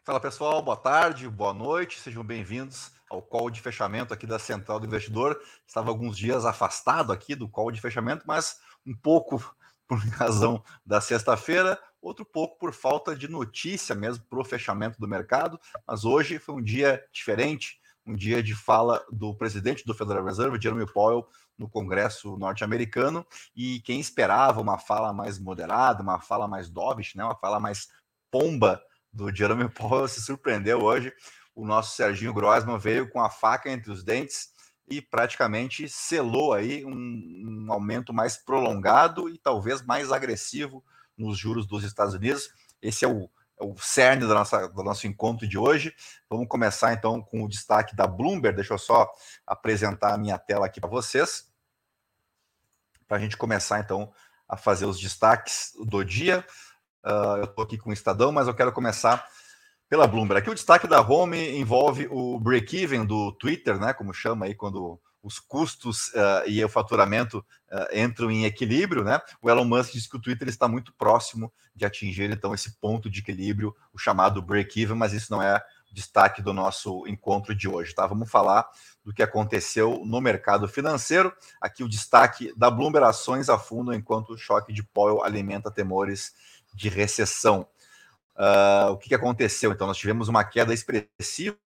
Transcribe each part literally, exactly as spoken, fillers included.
Fala pessoal, boa tarde, boa noite, sejam bem-vindos ao call de fechamento aqui da Central do Investidor. Estava alguns dias afastado aqui do call de fechamento, mas um pouco por razão da sexta-feira, outro pouco por falta de notícia mesmo para o fechamento do mercado. Mas hoje foi um dia diferente, um dia de fala do presidente do Federal Reserve, Jerome Powell, no Congresso norte-americano, e quem esperava uma fala mais moderada, uma fala mais dovish, né, uma fala mais pomba do Jerome Powell se surpreendeu hoje. O nosso Serginho Grossman veio com a faca entre os dentes e praticamente selou aí um, um aumento mais prolongado e talvez mais agressivo nos juros dos Estados Unidos. Esse é o, é o cerne da nossa, do nosso encontro de hoje. Vamos começar então com o destaque da Bloomberg. Deixa eu só apresentar a minha tela aqui para vocês, para a gente começar então a fazer os destaques do dia. Uh, eu estou aqui com o Estadão, mas eu quero começar pela Bloomberg. Aqui o destaque da Home envolve o break-even do Twitter, né, como chama aí quando os custos uh, e o faturamento uh, entram em equilíbrio, né? O Elon Musk diz que o Twitter está muito próximo de atingir então esse ponto de equilíbrio, o chamado break-even, mas isso não é destaque do nosso encontro de hoje, tá? Vamos falar do que aconteceu no mercado financeiro. Aqui o destaque da Bloomberg: ações afundam enquanto o choque de Powell alimenta temores de recessão. Uh, o que, que aconteceu? Então, nós tivemos uma queda expressiva,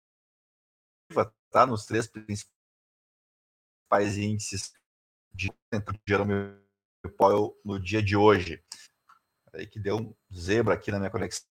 tá, nos três principais índices de Jerome Powell no dia de hoje. Aí que deu um zebra aqui na minha conexão.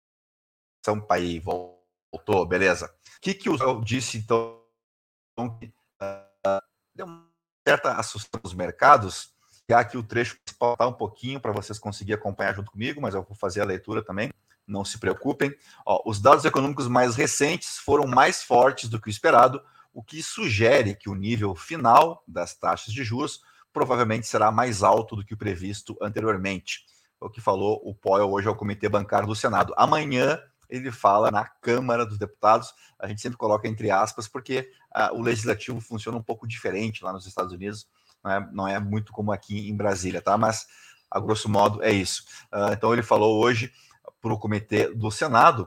Pai, voltou, beleza. O que, que o Powell disse, então, que uh, deu uma certa assustação nos mercados? Já que o trecho principal está um pouquinho para vocês conseguirem acompanhar junto comigo, mas eu vou fazer a leitura também. Não se preocupem. Ó, os dados econômicos mais recentes foram mais fortes do que o esperado, o que sugere que o nível final das taxas de juros provavelmente será mais alto do que o previsto anteriormente. É o que falou o Powell hoje ao Comitê Bancário do Senado. Amanhã ele fala na Câmara dos Deputados. A gente sempre coloca entre aspas, porque uh, o legislativo funciona um pouco diferente lá nos Estados Unidos. Não é, não é muito como aqui em Brasília, tá? Mas, a grosso modo, é isso. Uh, então, ele falou hoje para o comitê do Senado.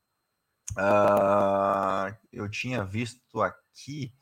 Uh, eu tinha visto aqui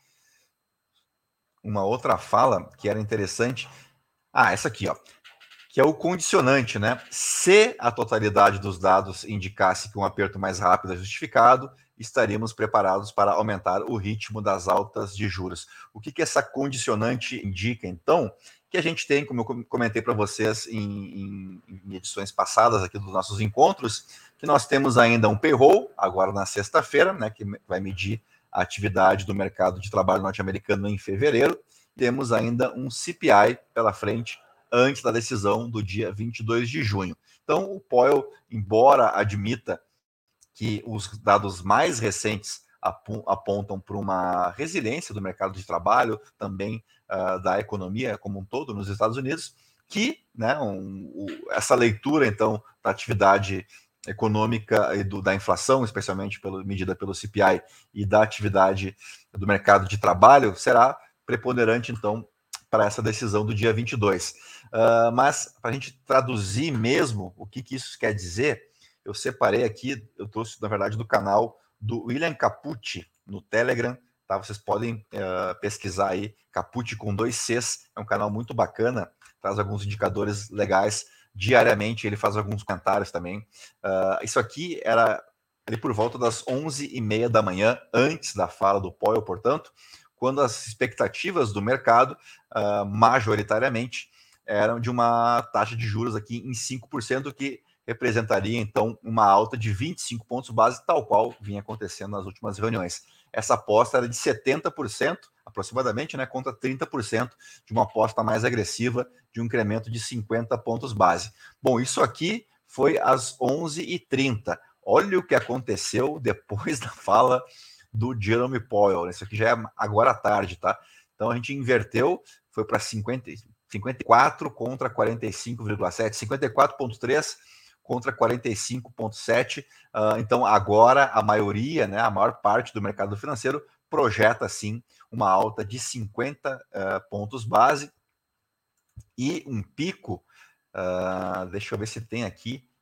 uma outra fala que era interessante. Ah, essa aqui, ó. Que é o condicionante, né? Se a totalidade dos dados indicasse que um aperto mais rápido é justificado, estaríamos preparados para aumentar o ritmo das altas de juros. O que, que essa condicionante indica, então? Que a gente tem, como eu comentei para vocês em, em, em edições passadas aqui dos nossos encontros, que nós temos ainda um payroll, agora na sexta-feira, né, que vai medir a atividade do mercado de trabalho norte-americano em fevereiro. Temos ainda um C P I pela frente, antes da decisão do dia vinte e dois de junho. Então, o Powell, embora admita que os dados mais recentes apontam para uma resiliência do mercado de trabalho, também uh, da economia como um todo nos Estados Unidos, que né, um, o, essa leitura, então, da atividade econômica e do, da inflação, especialmente pelo, medida pelo C P I, e da atividade do mercado de trabalho, será preponderante, então, para essa decisão do dia vinte e dois. Uh, mas, para a gente traduzir mesmo o que, que isso quer dizer, eu separei aqui, eu trouxe, na verdade, do canal do William Capucci, no Telegram, tá? Vocês podem uh, pesquisar aí, Capucci com dois Cs, é um canal muito bacana, traz alguns indicadores legais diariamente, ele faz alguns comentários também. Uh, isso aqui era ali por volta das onze e meia da manhã, antes da fala do Powell, portanto, quando as expectativas do mercado, uh, majoritariamente, eram de uma taxa de juros aqui em cinco por cento, que representaria, então, uma alta de vinte e cinco pontos base, tal qual vinha acontecendo nas últimas reuniões. Essa aposta era de setenta por cento, aproximadamente, né, contra trinta por cento de uma aposta mais agressiva, de um incremento de cinquenta pontos base. Bom, isso aqui foi às onze e trinta. Olha o que aconteceu depois da fala do Jerome Powell. Isso aqui já é agora à tarde, tá? Então a gente inverteu, foi para cinquenta, cinquenta e quatro contra quarenta e cinco vírgula sete, cinquenta e quatro vírgula três contra quarenta e cinco vírgula sete. Uh, então agora a maioria, né, a maior parte do mercado financeiro projeta sim uma alta de cinquenta uh, pontos base e um pico. Uh, deixa eu ver se tem aqui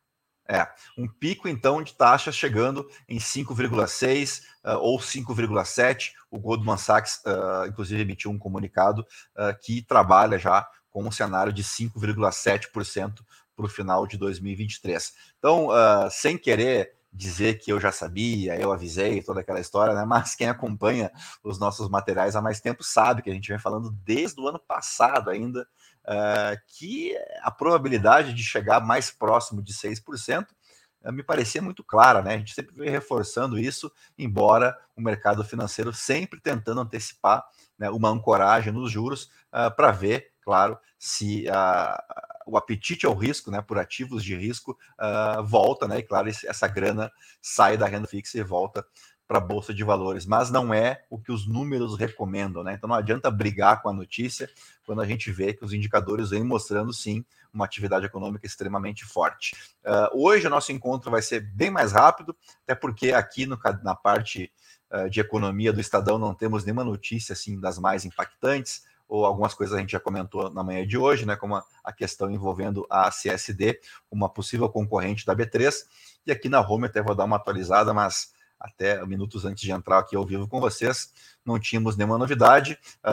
É, um pico, então, de taxas chegando em cinco vírgula seis uh, ou cinco vírgula sete. O Goldman Sachs, uh, inclusive, emitiu um comunicado uh, que trabalha já com um cenário de cinco vírgula sete por cento para o final de dois mil e vinte e três. Então, uh, sem querer dizer que eu já sabia, eu avisei, toda aquela história, né? Mas quem acompanha os nossos materiais há mais tempo sabe que a gente vem falando desde o ano passado ainda, Uh, que a probabilidade de chegar mais próximo de seis por cento uh, me parecia muito clara, né? A gente sempre vem reforçando isso, embora o mercado financeiro sempre tentando antecipar, né, uma ancoragem nos juros uh, para ver, claro, se uh, o apetite ao risco, né, por ativos de risco, uh, volta, né? E claro, essa grana sai da renda fixa e volta para a Bolsa de Valores, mas não é o que os números recomendam, né? Então não adianta brigar com a notícia quando a gente vê que os indicadores vêm mostrando, sim, uma atividade econômica extremamente forte. Uh, hoje o nosso encontro vai ser bem mais rápido, até porque aqui no, na parte uh, de economia do Estadão não temos nenhuma notícia assim das mais impactantes, ou algumas coisas a gente já comentou na manhã de hoje, né, como a, a questão envolvendo a C S D, uma possível concorrente da B três, e aqui na Home até vou dar uma atualizada, mas até minutos antes de entrar aqui ao vivo com vocês, não tínhamos nenhuma novidade,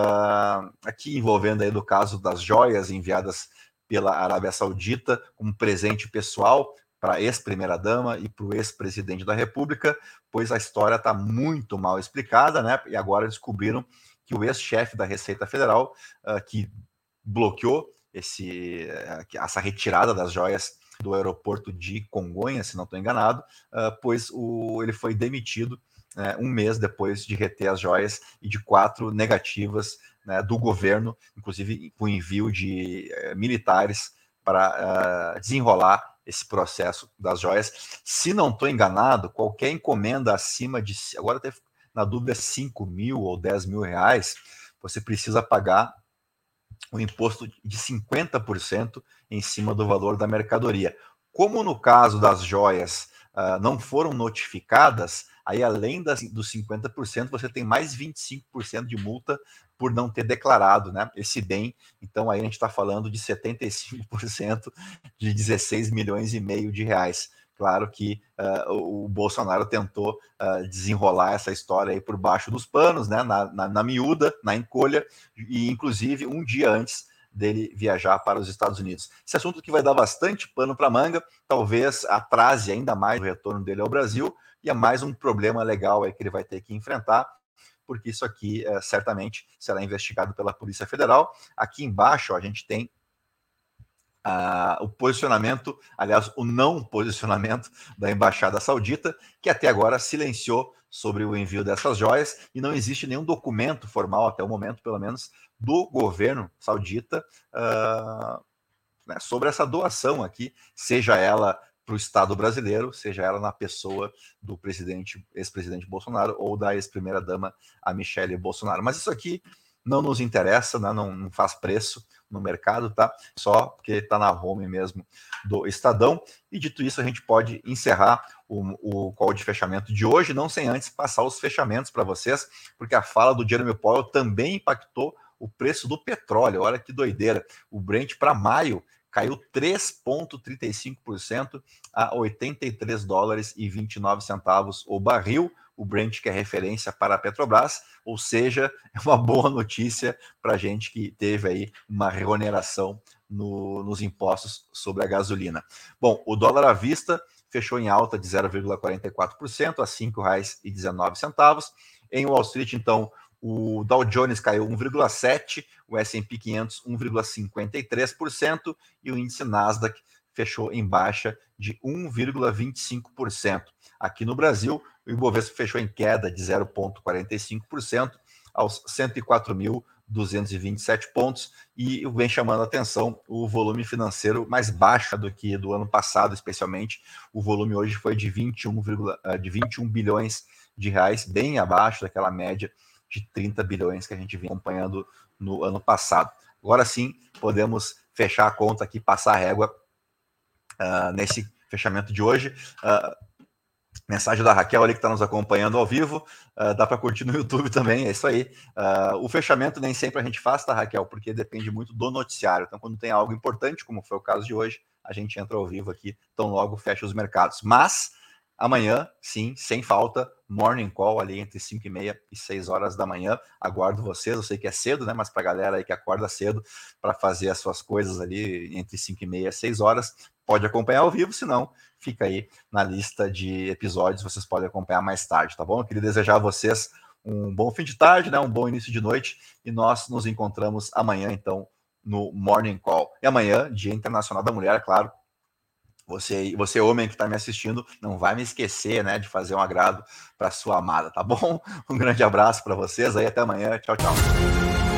uh, aqui envolvendo aí do caso das joias enviadas pela Arábia Saudita como presente pessoal para a ex-primeira-dama e para o ex-presidente da República, pois a história está muito mal explicada, né? E agora descobriram que o ex-chefe da Receita Federal, uh, que bloqueou esse, essa retirada das joias do aeroporto de Congonhas, se não estou enganado, uh, pois o, ele foi demitido uh, um mês depois de reter as joias e de quatro negativas, né, do governo, inclusive com envio de uh, militares para uh, desenrolar esse processo das joias. Se não estou enganado, qualquer encomenda acima de, agora até na dúvida, cinco mil ou dez mil reais, você precisa pagar o imposto de cinquenta por cento em cima do valor da mercadoria. Como no caso das joias uh, não foram notificadas, aí além das, dos cinquenta por cento, você tem mais vinte e cinco por cento de multa por não ter declarado, né, esse bem. Então aí a gente está falando de setenta e cinco por cento de dezesseis milhões e meio de reais. Claro que uh, o Bolsonaro tentou uh, desenrolar essa história aí por baixo dos panos, né, na, na, na miúda, na encolha, e inclusive um dia antes dele viajar para os Estados Unidos. Esse assunto que vai dar bastante pano para manga, talvez atrase ainda mais o retorno dele ao Brasil, e é mais um problema legal aí que ele vai ter que enfrentar, porque isso aqui uh, certamente será investigado pela Polícia Federal. Aqui embaixo ó, a gente tem Uh, o posicionamento, aliás, o não posicionamento da Embaixada Saudita, que até agora silenciou sobre o envio dessas joias, e não existe nenhum documento formal, até o momento, pelo menos, do governo saudita uh, né, sobre essa doação aqui, seja ela para o Estado brasileiro, seja ela na pessoa do presidente, ex-presidente Bolsonaro ou da ex-primeira-dama, a Michele Bolsonaro. Mas isso aqui não nos interessa, né, não, não faz preço no mercado, tá? Só porque está na home mesmo do Estadão. E dito isso, a gente pode encerrar o, o call de fechamento de hoje, não sem antes passar os fechamentos para vocês, porque a fala do Jeremy Powell também impactou o preço do petróleo. Olha que doideira. O Brent para maio caiu três vírgula trinta e cinco por cento a oitenta e três dólares e vinte e nove centavos o barril. O Brent, que é referência para a Petrobras, ou seja, é uma boa notícia para a gente que teve aí uma reoneração no, nos impostos sobre a gasolina. Bom, o dólar à vista fechou em alta de zero vírgula quarenta e quatro por cento a cinco reais e dezenove centavos. Em Wall Street, então, o Dow Jones caiu um vírgula sete por cento, o S e P quinhentos um vírgula cinquenta e três por cento e o índice Nasdaq fechou em baixa de um vírgula vinte e cinco por cento. Aqui no Brasil, o Ibovespa fechou em queda de zero vírgula quarenta e cinco por cento aos cento e quatro mil duzentos e vinte e sete pontos, e vem chamando a atenção o volume financeiro mais baixo do que do ano passado, especialmente. O volume hoje foi de vinte e um, de vinte e um bilhões de reais, bem abaixo daquela média de trinta bilhões que a gente vinha acompanhando no ano passado. Agora sim, podemos fechar a conta aqui, passar a régua uh, nesse fechamento de hoje. Uh, Mensagem da Raquel ali que está nos acompanhando ao vivo. Uh, dá para curtir no YouTube também, é isso aí. Uh, o fechamento nem sempre a gente faz, tá, Raquel? Porque depende muito do noticiário. Então, quando tem algo importante, como foi o caso de hoje, a gente entra ao vivo aqui, tão logo fecha os mercados. Mas amanhã, sim, sem falta, Morning Call ali entre cinco e meia e seis horas da manhã. Aguardo vocês, eu sei que é cedo, né? Mas para a galera aí que acorda cedo para fazer as suas coisas ali entre cinco e meia e seis horas, pode acompanhar ao vivo, se não, fica aí na lista de episódios, vocês podem acompanhar mais tarde, tá bom? Eu queria desejar a vocês um bom fim de tarde, né? Um bom início de noite e nós nos encontramos amanhã, então, no Morning Call. E amanhã, Dia Internacional da Mulher, é claro. Você, você homem que está me assistindo, não vai me esquecer, né, de fazer um agrado para sua amada, tá bom? Um grande abraço para vocês aí, até amanhã. Tchau, tchau.